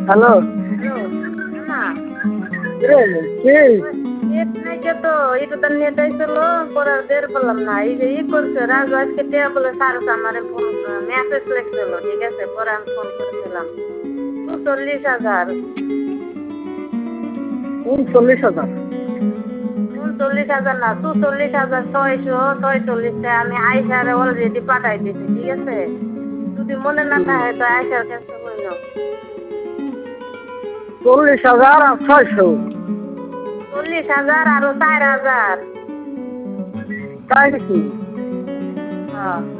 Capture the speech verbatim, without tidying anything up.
hello hello না রে কে net নাই কে তো এটা তো নেট আইছিল পরে আর বের করলাম না এই যে ই করছে রাজু আজকে টেয়া বলে স্যার আমারে ফোন মেসেজ লিখছিল ঠিক আছে পরে আমি ফোন করেছিলাম চল্লিশ হাজার উনচল্লিশ হাজার উনচল্লিশ হাজার না চুচল্লিশ হাজার ছয়শো ছয়চল্লিশটা আমি আয়সারে অলরেডি পাঠাই দিছি ঠিক আছে যদি মনে না থাকে তো আয়সার কাছে হইল চল্লিশ হাজার আর ছয়শো চল্লিশ হাজার আরো চার হাজার তাই নাকি হ্যাঁ